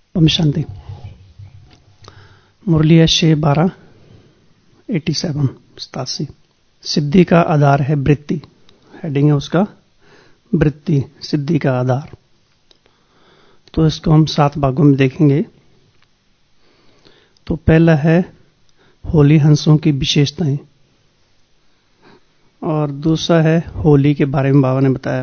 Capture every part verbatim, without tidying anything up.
ओम शांति। मुरली है छह बारह एटी सेवन सतासी। सिद्धि का आधार है वृत्ति। हेडिंग है उसका वृत्ति, सिद्धि का आधार। तो इसको हम सात भागों में देखेंगे। तो पहला है होली हंसों की विशेषताएं, और दूसरा है होली के बारे में बाबा ने बताया,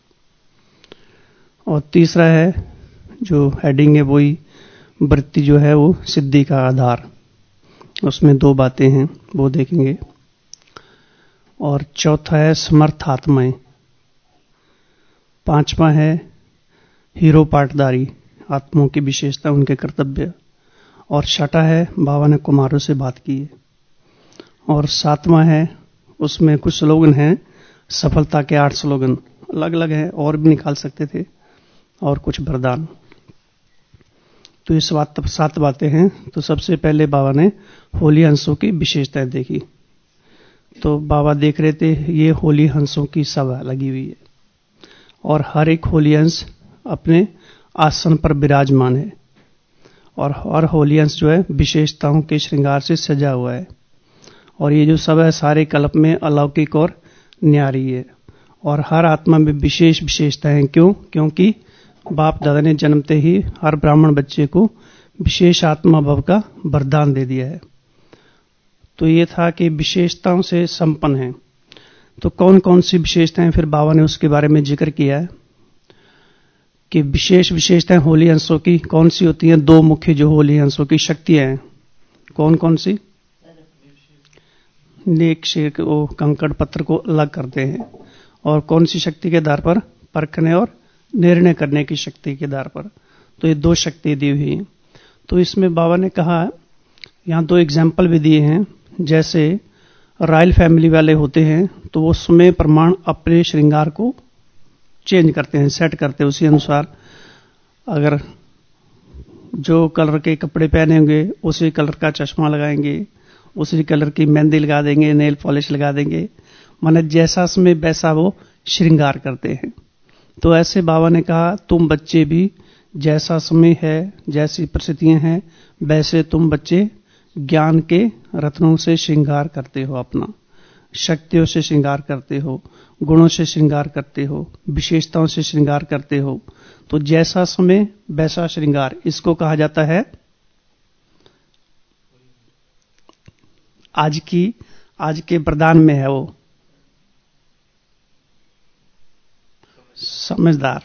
और तीसरा है जो हेडिंग है वही वृत्ति जो है वो सिद्धि का आधार, उसमें दो बातें हैं वो देखेंगे। और चौथा है समर्थात्माएं, पांचवा है हीरो पाटदारी, आत्माओं की विशेषता, उनके कर्तव्य, और छठा है बाबा ने कुमारों से बात की है, और सातवां है उसमें कुछ स्लोगन हैं, सफलता के आठ स्लोगन अलग अलग हैं, और भी निकाल सकते थे, और कुछ वरदान। तो ये सात सात बातें हैं। तो सबसे पहले बाबा ने होली हंसों की विशेषताएं देखी। तो बाबा देख रहे थे ये होली हंसों की सभा लगी हुई है, और हर एक होली हंस अपने आसन पर विराजमान है, और हर होली हंस जो है विशेषताओं के श्रृंगार से सजा हुआ है, और ये जो सब है सारे कल्प में अलौकिक और न्यारी है, और हर आत्मा में विशेष विशेषताएं। क्यों? क्योंकि बाप दादा ने जन्मते ही हर ब्राह्मण बच्चे को विशेष आत्मा भव का वरदान दे दिया है। तो ये था कि विशेषताओं से संपन्न है। तो कौन कौन सी विशेषताएं, फिर बाबा ने उसके बारे में जिक्र किया है कि विशेष विशेषताएं होली हंसों की कौन सी होती हैं। दो मुख्य जो होली हंसों की शक्तियां हैं, कौन कौन सी? नेक शेर को कंकड़ पत्थर को अलग करते हैं, और कौन सी शक्ति के आधार पर? परखने और निर्णय करने की शक्ति के आधार पर। तो ये दो शक्ति दी हुई हैं। तो इसमें बाबा ने कहा, यहाँ दो एग्जाम्पल भी दिए हैं। जैसे रॉयल फैमिली वाले होते हैं तो वो समय प्रमाण अपने श्रृंगार को चेंज करते हैं, सेट करते हैं उसी अनुसार। अगर जो कलर के कपड़े पहने होंगे उसी कलर का चश्मा लगाएंगे, उसी कलर की मेहंदी लगा देंगे, नेल पॉलिश लगा देंगे, माने जैसा समय वैसा वो श्रृंगार करते हैं। तो ऐसे बाबा ने कहा तुम बच्चे भी जैसा समय है, जैसी परिस्थितियां हैं, वैसे तुम बच्चे ज्ञान के रत्नों से श्रृंगार करते हो, अपना शक्तियों से श्रृंगार करते हो, गुणों से श्रृंगार करते हो, विशेषताओं से श्रृंगार करते हो। तो जैसा समय वैसा श्रृंगार, इसको कहा जाता है आज की आज के प्रदान में है वो समझदार।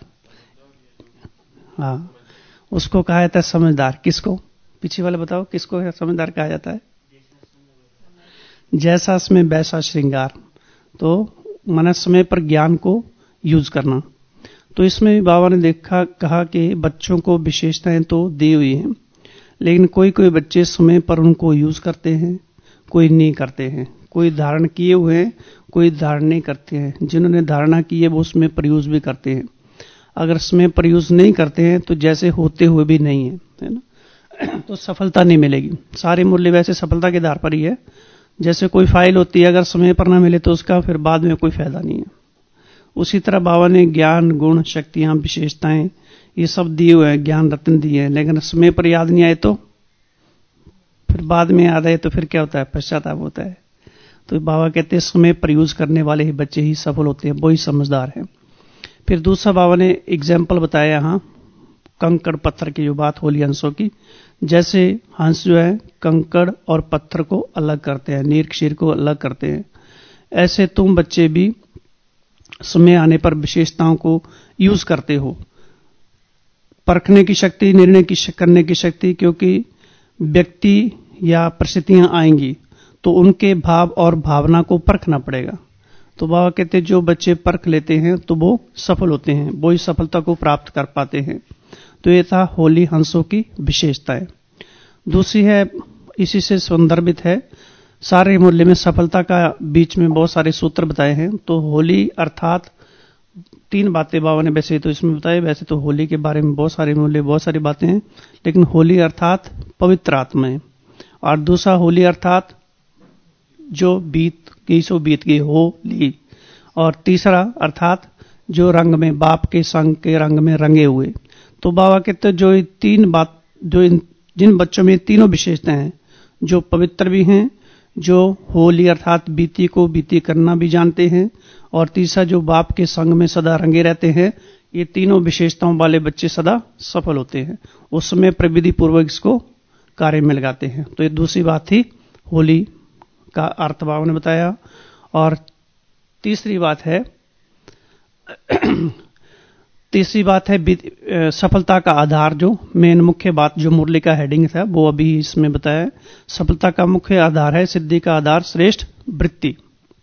हाँ, उसको कहा जाता है समझदार। किसको? पीछे वाले बताओ, किसको समझदार कहा जाता है? जैसा समय वैसा श्रृंगार। तो मन समय पर ज्ञान को यूज करना। तो इसमें बाबा ने देखा कहा कि बच्चों को विशेषताएं तो दी हुई हैं, लेकिन कोई कोई बच्चे समय पर उनको यूज करते हैं, कोई नहीं करते हैं। कोई धारण किए हुए हैं, कोई धारण नहीं करते हैं। जिन्होंने धारणा की है वो उसमें प्रयूज भी करते हैं। अगर उसमें प्रयूज नहीं करते हैं तो जैसे होते हुए भी नहीं है, है ना, तो सफलता नहीं मिलेगी। सारे मूल्य वैसे सफलता के आधार पर ही है। जैसे कोई फाइल होती है, अगर समय पर ना मिले तो उसका फिर बाद में कोई फायदा नहीं है। उसी तरह बाबा ने ज्ञान, गुण, शक्तियां, विशेषताएं ये सब दिए हुए हैं, ज्ञान रत्न दिए हैं, लेकिन समय पर याद नहीं आए तो फिर बाद में याद आए तो फिर क्या होता है? पश्चाताप होता है। तो बाबा कहते हैं समय पर यूज करने वाले ही बच्चे ही सफल होते हैं, वो ही समझदार हैं। फिर दूसरा बाबा ने एग्जाम्पल बताया यहाँ कंकड़ पत्थर की जो बात होली हंसों की। जैसे हंस जो है कंकड़ और पत्थर को अलग करते हैं, नीर क्षीर को अलग करते हैं, ऐसे तुम बच्चे भी समय आने पर विशेषताओं को यूज करते हो। परखने की शक्ति, निर्णय की करने की शक्ति, क्योंकि व्यक्ति या परिस्थितियां आएंगी तो उनके भाव और भावना को परखना पड़ेगा। तो बाबा कहते हैं जो बच्चे परख लेते हैं तो वो सफल होते हैं, वो ही सफलता को प्राप्त कर पाते हैं। तो ये था होली हंसों की विशेषताएं। दूसरी है, इसी से संदर्भित है, सारे मूल्य में सफलता का बीच में बहुत सारे सूत्र बताए हैं। तो होली अर्थात तीन बातें बाबा ने वैसे तो इसमें बताए। वैसे तो होली के बारे में बहुत सारे मूल्य, बहुत सारी बातें हैं, लेकिन होली अर्थात पवित्र आत्माएं, और दूसरा होली अर्थात जो बीत गई सो बीत गई होली, और तीसरा अर्थात जो रंग में बाप के संग के रंग में रंगे हुए। तो बाबा कहते जो तीन बात जो इन जिन बच्चों में तीनों विशेषताएं हैं, जो पवित्र भी हैं, जो होली अर्थात बीती को बीती करना भी जानते हैं, और तीसरा जो बाप के संग में सदा रंगे रहते हैं, ये तीनों विशेषताओं वाले बच्चे सदा सफल होते हैं। उस समय प्रविधि पूर्वक इसको कार्य में लगाते हैं। तो ये दूसरी बात थी, होली का अर्थ बाबा ने बताया। और तीसरी बात है तीसरी बात है सफलता का आधार, जो मेन मुख्य बात जो मुरली का हेडिंग था वो अभी इसमें बताया। सफलता का मुख्य आधार है, सिद्धि का आधार श्रेष्ठ वृत्ति।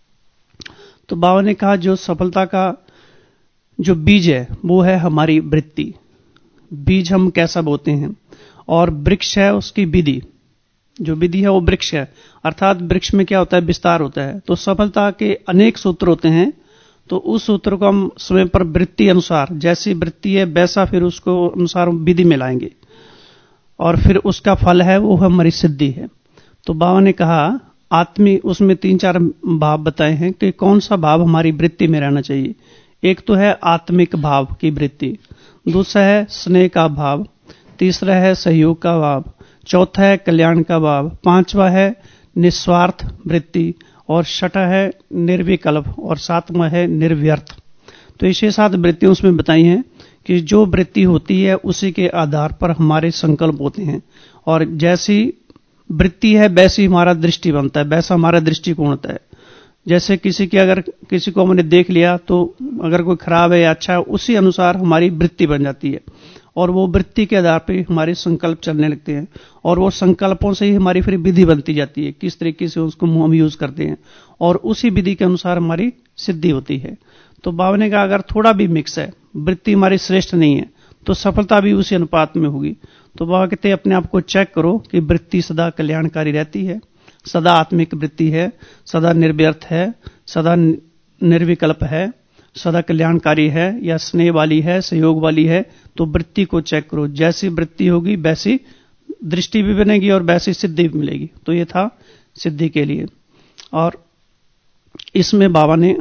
तो बाबा ने कहा जो सफलता का जो बीज है वो है हमारी वृत्ति। बीज हम कैसा बोते हैं, और वृक्ष है उसकी विधि। जो विधि है वो वृक्ष है, अर्थात वृक्ष में क्या होता है, विस्तार होता है। तो सफलता के अनेक सूत्र होते हैं, तो उस सूत्र को हम समय पर वृत्ति अनुसार, जैसी वृत्ति है वैसा फिर उसको अनुसार विधि में लाएंगे, और फिर उसका फल है वो हमारी सिद्धि है। तो बाबा ने कहा आत्मी, उसमें तीन चार भाव बताए हैं कि कौन सा भाव हमारी वृत्ति में रहना चाहिए। एक तो है आत्मिक भाव की वृत्ति, दूसरा है स्नेह का भाव, तीसरा है सहयोग का भाव, चौथा है कल्याण का भाव, पांचवा है निस्वार्थ वृत्ति, और छठा है निर्विकल्प, और सातवां है निर्व्यर्थ। तो इसे सात वृत्तियों उसमें बताई हैं कि जो वृत्ति होती है उसी के आधार पर हमारे संकल्प होते हैं, और जैसी वृत्ति है वैसी हमारा दृष्टि बनता है, वैसा हमारा दृष्टिकोण होता है। जैसे किसी की अगर किसी को हमने देख लिया तो अगर कोई खराब है या अच्छा है, उसी अनुसार हमारी वृत्ति बन जाती है, और वो वृत्ति के आधार पर हमारे संकल्प चलने लगते हैं, और वो संकल्पों से ही हमारी फिर विधि बनती जाती है, किस तरीके से उसको हम यूज करते हैं, और उसी विधि के अनुसार हमारी सिद्धि होती है। तो बाबा ने कहा अगर थोड़ा भी मिक्स है, वृत्ति हमारी श्रेष्ठ नहीं है, तो सफलता भी उसी अनुपात में होगी। तो बाबा कहते हैं अपने आप को चेक करो कि वृत्ति सदा कल्याणकारी रहती है, सदा आत्मिक वृत्ति है, सदा निर्व्यर्थ है, सदा निर्विकल्प है, सदा कल्याणकारी है, या स्नेह वाली है, सहयोग वाली है। तो वृत्ति को चेक करो, जैसी वृत्ति होगी वैसी दृष्टि भी बनेगी और वैसी सिद्धि भी मिलेगी। तो ये था सिद्धि के लिए। और इसमें बाबा ने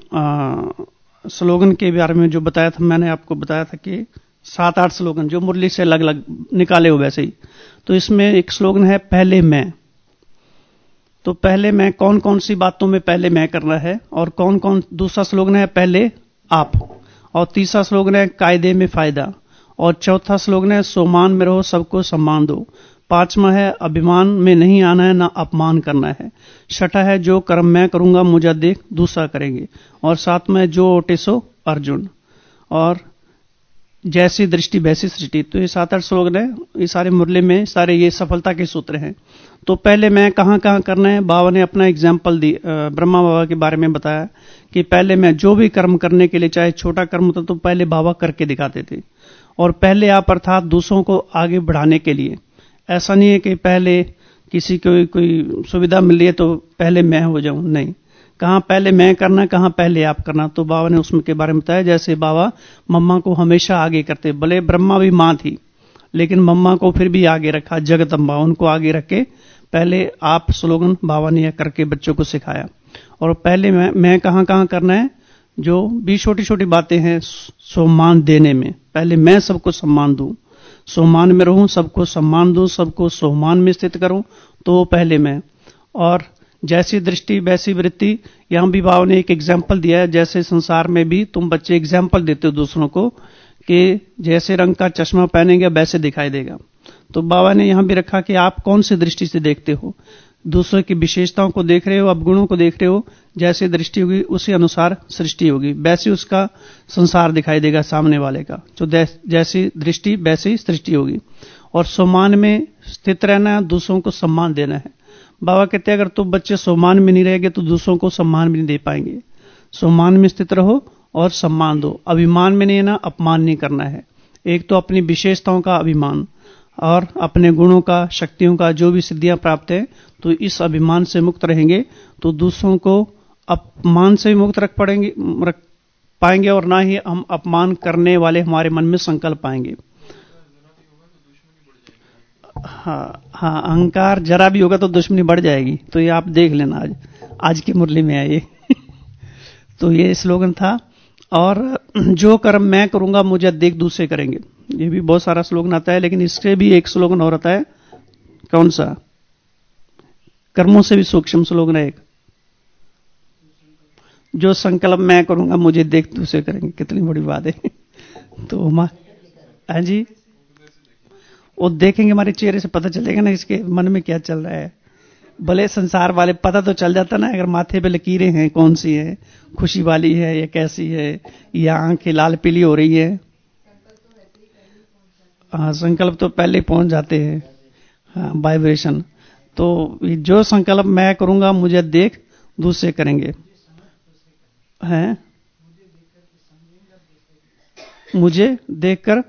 स्लोगन के बारे में जो बताया था, मैंने आपको बताया था कि सात आठ स्लोगन जो मुरली से अलग अलग निकाले हो वैसे ही। तो इसमें एक स्लोगन है पहले मैं। तो पहले मैं, कौन कौन सी बातों में पहले मैं करना है, और कौन कौन, दूसरा स्लोगन है पहले आप, और तीसरा स्लोगन है कायदे में फायदा, और चौथा स्लोगन है सोमान में रहो सबको सम्मान दो, पांचवा है अभिमान में नहीं आना है ना अपमान करना है, छठा है जो कर्म मैं करूंगा मुझे देख दूसरा करेंगे, और सातवां है जो ओटे सो अर्जुन, और जैसी दृष्टि वैसी सृष्टि। तो ये सात आठ स्लोगन है, ये सारे मुरली में सारे ये सफलता के सूत्र हैं। तो पहले मैं कहां कहां करना है, बाबा ने अपना एग्जाम्पल दी, ब्रह्मा बाबा के बारे में बताया कि पहले मैं जो भी कर्म करने के लिए, चाहे छोटा कर्म होता तो पहले बाबा करके दिखाते थे, और पहले आप अर्थात दूसरों को आगे बढ़ाने के लिए। ऐसा नहीं है कि पहले किसी को कोई सुविधा मिल रही है तो पहले मैं हो जाऊं, नहीं, कहां पहले मैं करना, कहां पहले आप करना। तो बाबा ने उसमें के बारे में बताया, जैसे बाबा मम्मा को हमेशा आगे करते, भले ब्रह्मा भी मां थी लेकिन मम्मा को फिर भी आगे रखा, जगदम्बा उनको आगे रख के पहले आप स्लोगन बाबा ने यह करके बच्चों को सिखाया। और पहले मैं, मैं कहां कहां करना है, जो भी छोटी छोटी बातें हैं सम्मान देने में, पहले मैं सबको सम्मान दूं, सम्मान में रहूं, सबको सम्मान दूं, सबको सम्मान में स्थित करूं, तो पहले मैं। और जैसी दृष्टि वैसी वृत्ति, यहां भी बाबा ने एक एग्जाम्पल दिया है, जैसे संसार में भी तुम बच्चे एग्जाम्पल देते हो दूसरों को कि जैसे रंग का चश्मा पहनेंगे वैसे दिखाई देगा। तो बाबा ने यहां भी रखा कि आप कौन सी दृष्टि से देखते हो, दूसरों की विशेषताओं को देख रहे हो, अवगुणों को देख रहे हो, जैसी दृष्टि होगी उसी अनुसार सृष्टि होगी, वैसी उसका संसार दिखाई देगा सामने वाले का। तो जैसी दृष्टि वैसी सृष्टि होगी। और सम्मान में स्थित रहना है, दूसरों को सम्मान देना है। बाबा कहते हैं अगर तुम बच्चे सम्मान में नहीं रहेंगे तो दूसरों को सम्मान भी नहीं दे पाएंगे। सम्मान में स्थित रहो और सम्मान दो, अभिमान में नहीं ना अपमान नहीं करना है। एक तो अपनी विशेषताओं का अभिमान, और अपने गुणों का, शक्तियों का, जो भी सिद्धियां प्राप्त है, तो इस अभिमान से मुक्त रहेंगे तो दूसरों को अपमान से भी मुक्त रख पड़ेंगे रख पाएंगे, और ना ही हम अपमान करने वाले हमारे मन में संकल्प पाएंगे। हाँ हाँ, अहंकार जरा भी होगा तो दुश्मनी बढ़ जाएगी। तो ये आप देख लेना, आज आज की मुरली में है ये। तो ये स्लोगन था। और जो कर्म मैं करूंगा मुझे देख दूसरे करेंगे, ये भी बहुत सारा स्लोगन आता है, लेकिन इससे भी एक स्लोगन और आता है, कौन सा? कर्मों से भी सूक्ष्म स्लोगन है एक, जो संकल्प मैं करूंगा मुझे देख दूसरे करेंगे। कितनी बड़ी बात है। तो हाँ जी, वो देखेंगे, हमारे चेहरे से पता चलेगा ना इसके मन में क्या चल रहा है। भले संसार वाले पता तो चल जाता ना, अगर माथे पे लकीरें हैं कौन सी है, खुशी वाली है या कैसी है, या आंखें लाल पीली हो रही है। हाँ, संकल्प तो पहले पहुंच जाते हैं। हाँ, वाइब्रेशन। तो जो संकल्प मैं करूंगा मुझे देख दूसरे करेंगे, हैं मुझे देखकर,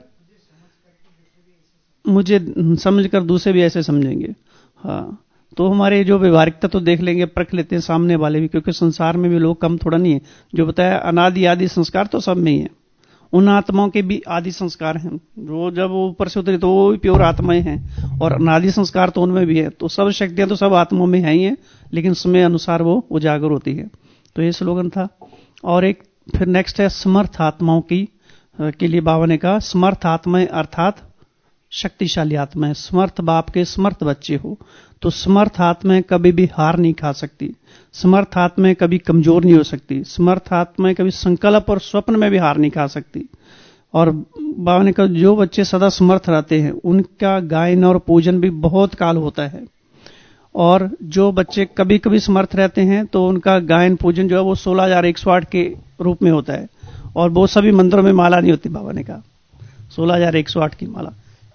मुझे समझकर दूसरे भी ऐसे समझेंगे। हाँ, तो हमारे जो व्यवहारिकता तो देख लेंगे, परख लेते हैं सामने वाले भी, क्योंकि संसार में भी लोग कम थोड़ा नहीं है। जो बताया अनादि आदि संस्कार तो सब में ही है। उन आत्माओं के भी आदि संस्कार हैं, वो जब वो ऊपर से उतरे तो वो भी प्योर आत्माएं हैं, और अनादि संस्कार तो उनमें भी है। तो सब शक्तियां तो सब आत्माओं में है ही है, लेकिन समय अनुसार वो उजागर होती है। तो ये स्लोगन था। और एक फिर नेक्स्ट है समर्थ आत्माओं की के लिए बाबा ने कहा, समर्थ आत्माएं अर्थात शक्तिशाली आत्माएं। समर्थ बाप के समर्थ बच्चे हो, तो समर्थ आत्माएं कभी भी हार नहीं खा सकती, समर्थ आत्माएं कभी कमजोर नहीं हो सकती, समर्थ आत्माएं कभी संकल्प और स्वप्न में भी हार नहीं खा सकती। और बाबा ने कहा जो बच्चे सदा समर्थ रहते हैं उनका गायन और पूजन भी बहुत काल होता है, और जो बच्चे कभी कभी समर्थ रहते हैं तो उनका गायन पूजन जो है वो सोलह हजार एक सौ आठ के रूप में होता है, और वो सभी मंदिरों में माला नहीं होती। बाबा ने कहा सोलह हजार एक सौ आठ की माला।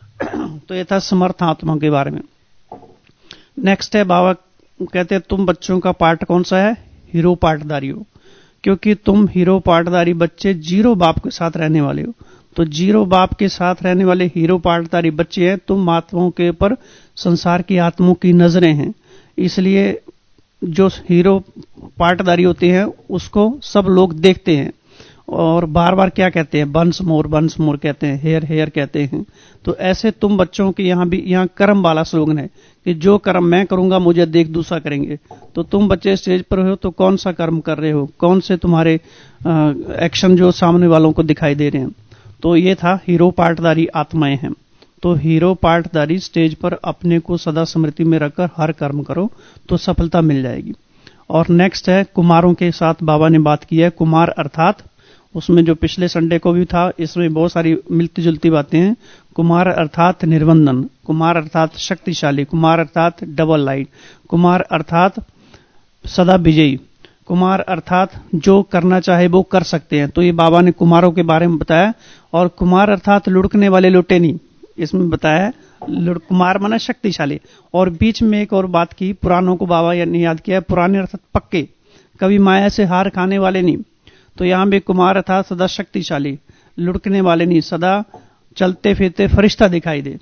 तो ये था समर्थ आत्माओं के बारे में। नेक्स्ट है, बाबा कहते हैं तुम बच्चों का पार्ट कौन सा है? हीरो पार्टदारी हो, क्योंकि तुम हीरो पार्टदारी बच्चे जीरो बाप के साथ रहने वाले हो। तो जीरो बाप के साथ रहने वाले हीरो पार्टदारी बच्चे हैं। तुम आत्माओं के ऊपर संसार की आत्माओं की नजरें हैं, इसलिए जो हीरो पार्टदारी होते हैं उसको सब लोग देखते हैं, और बार बार क्या कहते हैं? बंस मोर बंस मोर कहते हैं, हेयर हेयर कहते हैं। तो ऐसे तुम बच्चों के यहाँ भी, यहाँ कर्म वाला स्लोगन है कि जो कर्म मैं करूंगा मुझे देख दूसरा करेंगे। तो तुम बच्चे स्टेज पर हो तो कौन सा कर्म कर रहे हो, कौन से तुम्हारे आ, एक्शन जो सामने वालों को दिखाई दे रहे हैं। तो ये था हीरो पार्टदारी आत्माएं हैं। तो हीरो पार्टदारी स्टेज पर अपने को सदा स्मृति में रखकर हर कर्म करो तो सफलता मिल जाएगी। और नेक्स्ट है कुमारों के साथ बाबा ने बात की है। कुमार अर्थात, उसमें जो पिछले संडे को भी था, इसमें बहुत सारी मिलती जुलती बातें हैं। कुमार अर्थात निर्बंधन, कुमार अर्थात शक्तिशाली, कुमार अर्थात डबल लाइट, कुमार अर्थात सदा विजयी, कुमार अर्थात जो करना चाहे वो कर सकते हैं। तो ये बाबा ने कुमारों के बारे में बताया। और कुमार अर्थात लुढ़कने वाले लुटे नहीं, इसमें बताया कुमार माना शक्तिशाली। और बीच में एक और बात की, पुरानों को बाबा ने याद किया, पुराने अर्थात पक्के, कभी माया से हार खाने वाले नहीं। तो यहां भी कुमार अर्थात सदा शक्तिशाली, लुढ़कने वाले नहीं, सदा चलते फिरते फरिश्ता दिखाई दे।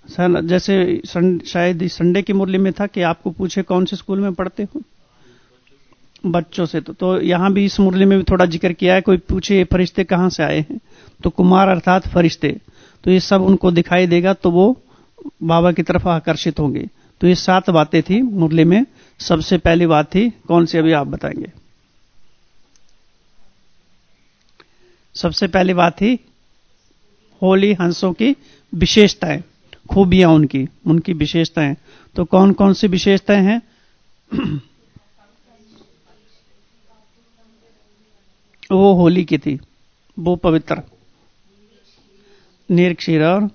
जैसे शायद संडे की मुरली में था कि आपको पूछे कौन से स्कूल में पढ़ते हो, बच्चों से। तो, तो यहां भी इस मुरली में भी थोड़ा जिक्र किया है, कोई पूछे ये फरिश्ते कहां से आए हैं, तो कुमार अर्थात फरिश्ते। तो ये सब उनको दिखाई देगा तो वो बाबा की तरफ आकर्षित होंगे। तो ये सात बातें थी मुरली में। सबसे पहली बात थी कौन सी, अभी आप बताएंगे? सबसे पहली बात थी होली हंसों की विशेषताएं, खूबियां उनकी, उनकी विशेषताएं। तो कौन कौन सी विशेषताएं हैं? वो होली की थी, वो पवित्र निरक्षीर। और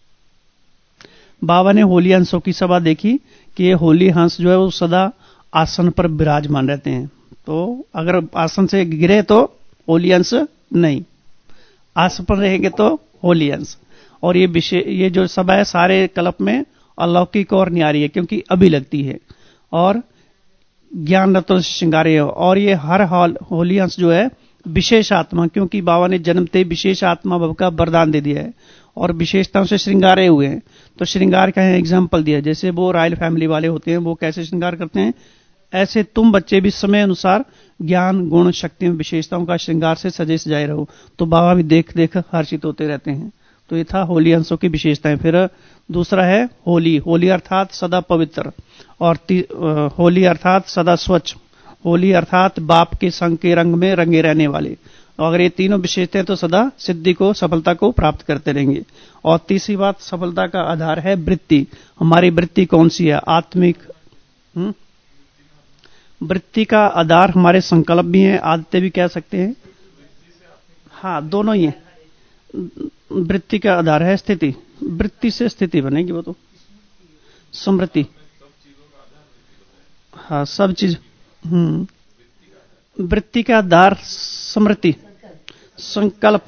बाबा ने होली हंसों की सभा देखी कि ये होली हंस जो है वो सदा आसन पर विराजमान रहते हैं। तो अगर आसन से गिरे तो होली हंस नहीं, आसन पर रहेंगे तो होली हंस। और ये विषय, ये जो सभा है सारे कल्प में अलौकिक और न्यारी है, क्योंकि अभी लगती है और ज्ञान रत्नों से श्रृंगारे है। और ये हर हाल होली हंस जो है विशेष आत्मा, क्योंकि बाबा ने जन्मते विशेष आत्मा भव का वरदान दे दिया है और विशेषताओं से श्रृंगारे हुए हैं। तो श्रृंगार का एग्जाम्पल दिया, जैसे वो रॉयल फैमिली वाले होते हैं वो कैसे श्रृंगार करते हैं, ऐसे तुम बच्चे भी समय अनुसार ज्ञान गुण शक्ति में विशेषताओं का श्रृंगार से सजे सजाए रहो। तो बाबा भी देख देख हर्षित होते रहते हैं। तो ये था होली अंशों की विशेषताएं। फिर दूसरा है होली, होली अर्थात सदा पवित्र, और होली अर्थात सदा स्वच्छ, होली अर्थात बाप के संग के रंग में रंगे रहने वाले, तो अगर ये तीनों विशेषताएं तो सदा सिद्धि को, सफलता को प्राप्त करते रहेंगे। और तीसरी बात, सफलता का आधार है वृत्ति। हमारी वृत्ति कौन सी है? आत्मिक। हुँ? वृत्ति का आधार हमारे संकल्प भी हैं, आदतें भी कह सकते हैं। हाँ, दोनों ही है। वृत्ति का आधार है स्थिति। वृत्ति से स्थिति बनेगी, वो तो स्मृति। हाँ, सब चीज। हम्म वृत्ति का आधार स्मृति, संकल्प।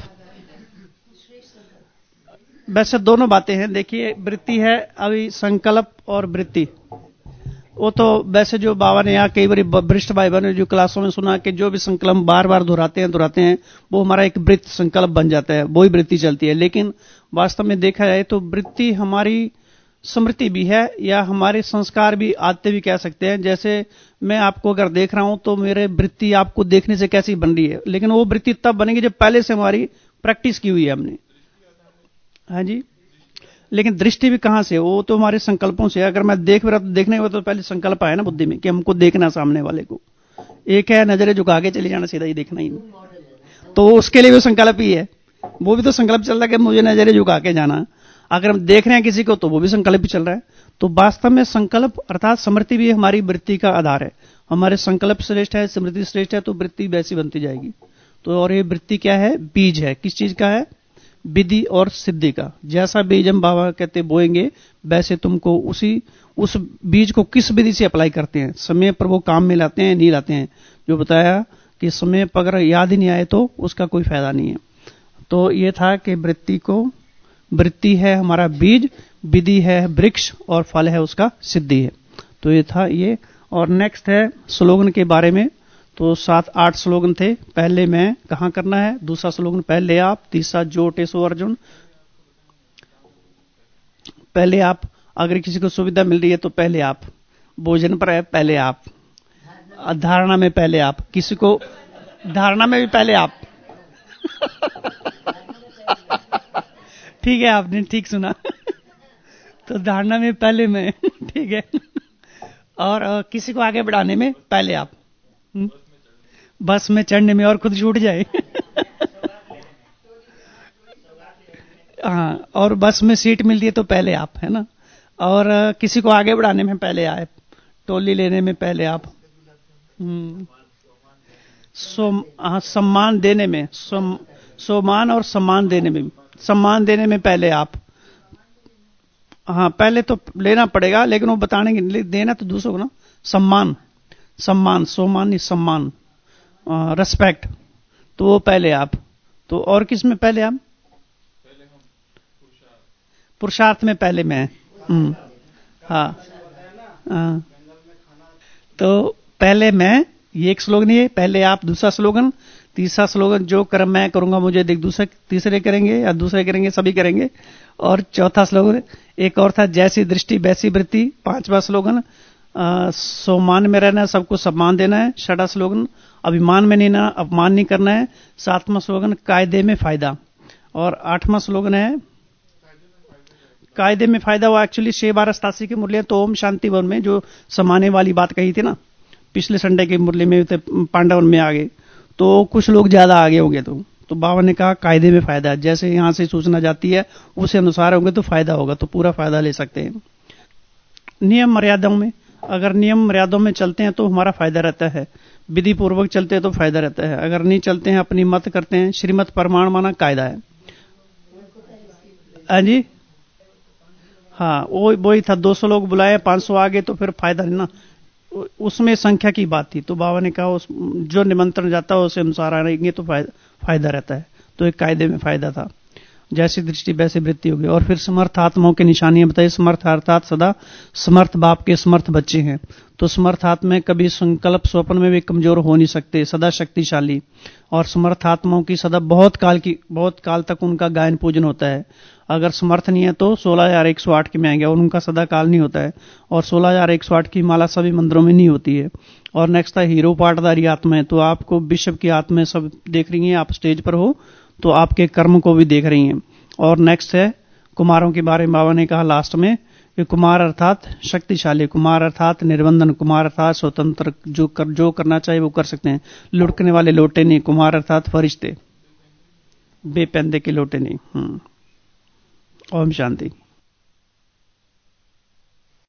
वैसे दोनों बातें हैं। देखिए, वृत्ति है अभी संकल्प और वृत्ति, वो तो वैसे जो बाबा ने यहाँ कई बार वरिष्ठ भाई बहनों ने जो क्लासों में सुना कि जो भी संकल्प बार बार दोहराते हैं दोहराते हैं वो हमारा एक वृत्त संकल्प बन जाता है, वही वृत्ति चलती है। लेकिन वास्तव में देखा जाए तो वृत्ति हमारी स्मृति भी है या हमारे संस्कार भी, आदतें भी कह सकते हैं। जैसे मैं आपको अगर देख रहा हूं तो मेरे वृत्ति आपको देखने से कैसी बन रही है, लेकिन वो वृत्ति तब बनेगी जब पहले से हमारी प्रैक्टिस की हुई है हमने। हाँ जी, लेकिन दृष्टि भी कहां से? वो तो हमारे संकल्पों से। अगर मैं देख रहा तो देखने के बाद तो पहले संकल्प आया ना बुद्धि में कि हमको देखना सामने वाले को। एक है नजरें झुका के चले जाना, सीधा ही देखना ही नहीं, तो उसके लिए भी संकल्प ही है। वो भी तो संकल्प चल रहा है कि मुझे नजरें झुका के जाना। अगर हम देख रहे हैं किसी को तो वो भी संकल्प भी चल रहा है। तो वास्तव में संकल्प अर्थात स्मृति भी हमारी वृत्ति का आधार है। हमारे संकल्प श्रेष्ठ है, स्मृति श्रेष्ठ है, तो वृत्ति वैसी बनती जाएगी। तो और ये वृत्ति क्या है? बीज है। किस चीज का है? विधि और सिद्धि का। जैसा बीज हम बाबा कहते बोएंगे वैसे तुमको उसी उस बीज को किस विधि से अप्लाई करते हैं, समय पर वो काम में लाते हैं नहीं लाते हैं। जो बताया कि समय पर अगर याद ही नहीं आए तो उसका कोई फायदा नहीं है। तो ये था कि वृत्ति को, वृत्ति है हमारा बीज, विधि है वृक्ष और फल है उसका सिद्धि है। तो ये था ये। और नेक्स्ट है स्लोगन के बारे में। तो सात आठ स्लोगन थे। पहले मैं कहां करना है, दूसरा स्लोगन पहले आप, तीसरा जो टेसो अर्जुन। पहले आप, अगर किसी को सुविधा मिल रही है तो पहले आप, भोजन पर है पहले आप, धारणा में पहले आप, किसी को धारणा में भी पहले आप। ठीक है, आपने ठीक सुना। तो धारणा में पहले मैं, ठीक है। और किसी को आगे बढ़ाने में पहले आप, बस में चढ़ने में और खुद छूट जाए। हाँ, और बस में सीट मिलती है तो पहले आप, है ना। और किसी को आगे बढ़ाने में पहले आप, टोली लेने में पहले आप, सो सम्मान देने में, सम्मान और सम्मान देने में, सम्मान देने में पहले आप। हाँ, पहले तो लेना पड़ेगा, लेकिन वो बताने के देना तो दूसरों को ना। सम्मान, सम्मान, सम्मान नहीं, सम्मान, रेस्पेक्ट, तो वो पहले आप। तो और किस में पहले आप? पुरुषार्थ में पहले मैं। हाँ, हाँ। तो पहले मैं, ये एक स्लोगन है, पहले आप। दूसरा स्लोगन, तीसरा स्लोगन जो कर्म मैं करूंगा मुझे देख दूसरे तीसरे करेंगे या दूसरे करेंगे, सभी करेंगे। और चौथा स्लोगन एक और था, जैसी दृष्टि वैसी वृत्ति। पांचवा स्लोगन, सम्मान में रहना, सबको सम्मान देना है। छठा स्लोगन, अभिमान में नहीं ना, अपमान नहीं करना है। सातवां स्लोगन, कायदे में फायदा। और आठवां स्लोगन है कायदे में फायदा। वो एक्चुअली छह बारह सतासी की मुरलियां तो ओम शांति वन में जो समाने वाली बात कही थी ना, पिछले संडे की मुरली में पांडवन में आ गए, तो कुछ लोग ज्यादा आगे होंगे। तो तो बाबा ने कहा कायदे में फायदा है, जैसे यहां से सूचना जाती है उसे अनुसार होंगे तो फायदा होगा, तो पूरा फायदा ले सकते हैं। नियम मर्यादाओं में, अगर नियम मर्यादाओं में चलते हैं तो हमारा फायदा रहता है। विधि पूर्वक चलते हैं तो फायदा रहता है। अगर नहीं चलते हैं, अपनी मत करते हैं, श्रीमत प्रमाण माना कायदा है। हाँ जी, हाँ, वो वही था। दो सौ लोग बुलाए, पांच सौ आगे, तो फिर फायदा नहीं ना, उसमें संख्या की बात थी। तो बाबा ने कहा उस जो निमंत्रण जाता है उसे अनुसार आएंगे तो फायदा, फायदा रहता है। तो एक कायदे में फायदा था। जैसी दृष्टि वैसी वृत्ति होगी। और फिर समर्थ आत्माओं की निशानियां बताई। समर्थ अर्थात सदा समर्थ बाप के समर्थ बच्चे हैं। तो समर्थ आत्मा कभी संकल्प स्वप्न में भी कमजोर हो नहीं सकते, सदा शक्तिशाली। और समर्थ आत्माओं की सदा बहुत काल की बहुत काल तक उनका गायन पूजन होता है। अगर समर्थ नहीं है तो सोलह हजार एक सौ आठ के में आएंगे, और उनका सदा काल नहीं होता है। और सोलह हजार एक सौ आठ की माला सभी मंदिरों में नहीं होती है। और नेक्स्ट था हीरो पाटदारी आत्मा है। तो आपको विश्व की आत्मा सब देख रही हैं, आप स्टेज पर हो तो आपके कर्म को भी देख रही हैं। और नेक्स्ट है कुमारों के बारे में बाबा ने कहा लास्ट में वे कुमार अर्थात शक्तिशाली, कुमार अर्थात निर्बंधन, कुमार अर्थात स्वतंत्र, जो कर जो करना चाहिए वो कर सकते हैं। लुढ़कने वाले लोटे नहीं, कुमार अर्थात फरिश्ते, बेपंदे के लोटे नहीं। हम्म। ओम शांति।